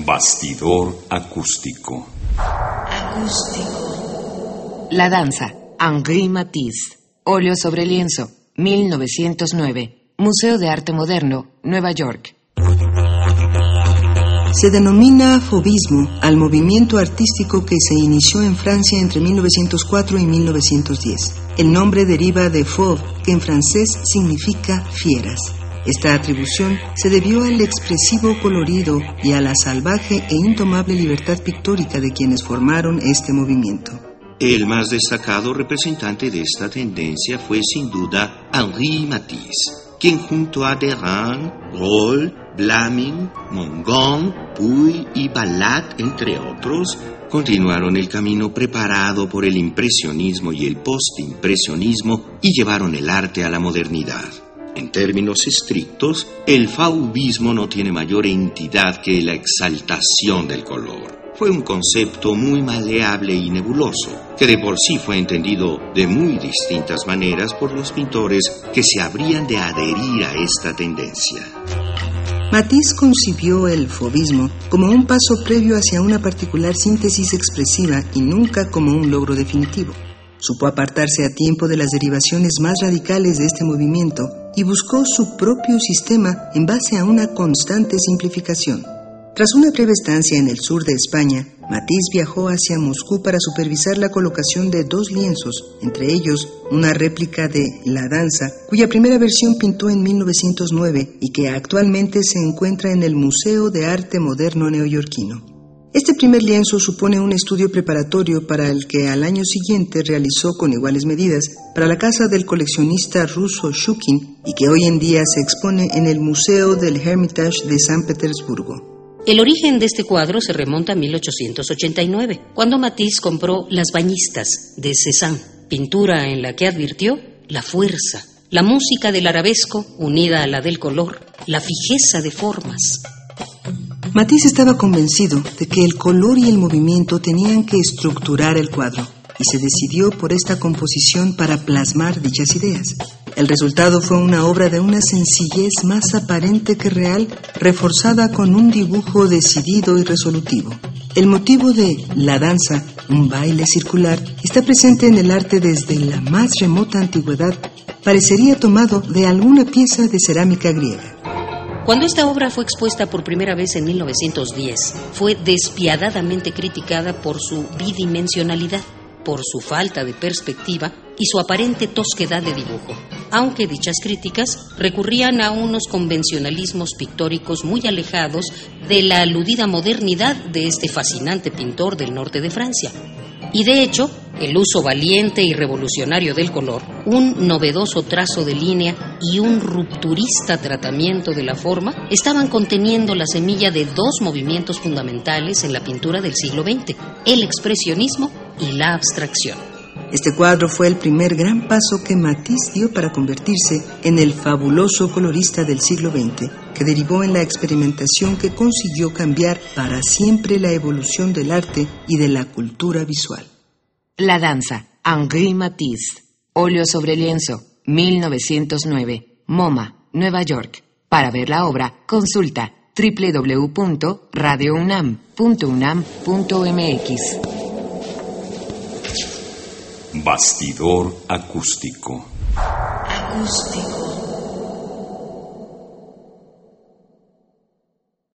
Bastidor acústico. La danza, Henri Matisse. Óleo sobre lienzo, 1909. Museo de Arte Moderno, Nueva York. Se denomina fauvismo al movimiento artístico que se inició en Francia entre 1904 y 1910. El nombre deriva de fauve, que en francés significa fieras. Esta atribución se debió al expresivo colorido y a la salvaje e indomable libertad pictórica de quienes formaron este movimiento. El más destacado representante de esta tendencia fue sin duda Henri Matisse, quien junto a Derain, Roll, Blaming, Mongon, Puy y Ballat, entre otros, continuaron el camino preparado por el impresionismo y el postimpresionismo y llevaron el arte a la modernidad. En términos estrictos, el fauvismo no tiene mayor entidad que la exaltación del color. Fue un concepto muy maleable y nebuloso, que de por sí fue entendido de muy distintas maneras por los pintores que se habrían de adherir a esta tendencia. Matisse concibió el fauvismo como un paso previo hacia una particular síntesis expresiva y nunca como un logro definitivo. Supo apartarse a tiempo de las derivaciones más radicales de este movimiento y buscó su propio sistema en base a una constante simplificación. Tras una breve estancia en el sur de España, Matisse viajó hacia Moscú para supervisar la colocación de 2 lienzos, entre ellos una réplica de La Danza, cuya primera versión pintó en 1909 y que actualmente se encuentra en el Museo de Arte Moderno neoyorquino. Este primer lienzo supone un estudio preparatorio para el que al año siguiente realizó con iguales medidas para la casa del coleccionista ruso Shukin y que hoy en día se expone en el Museo del Hermitage de San Petersburgo. El origen de este cuadro se remonta a 1889, cuando Matisse compró Las Bañistas de Cézanne, pintura en la que advirtió la fuerza, la música del arabesco unida a la del color, la fijeza de formas. Matisse estaba convencido de que el color y el movimiento tenían que estructurar el cuadro y se decidió por esta composición para plasmar dichas ideas. El resultado fue una obra de una sencillez más aparente que real, reforzada con un dibujo decidido y resolutivo. El motivo de La Danza, un baile circular, está presente en el arte desde la más remota antigüedad. Parecería tomado de alguna pieza de cerámica griega. Cuando esta obra fue expuesta por primera vez en 1910, fue despiadadamente criticada por su bidimensionalidad, por su falta de perspectiva y su aparente tosquedad de dibujo, aunque dichas críticas recurrían a unos convencionalismos pictóricos muy alejados de la aludida modernidad de este fascinante pintor del norte de Francia. Y de hecho, el uso valiente y revolucionario del color, un novedoso trazo de línea y un rupturista tratamiento de la forma estaban conteniendo la semilla de 2 movimientos fundamentales en la pintura del siglo XX, el expresionismo y la abstracción. Este cuadro fue el primer gran paso que Matisse dio para convertirse en el fabuloso colorista del siglo XX, que derivó en la experimentación que consiguió cambiar para siempre la evolución del arte y de la cultura visual. La Danza, Henri Matisse. Óleo sobre lienzo, 1909. MoMA, Nueva York. Para ver la obra, consulta www.radiounam.unam.mx. Bastidor acústico. Acústico.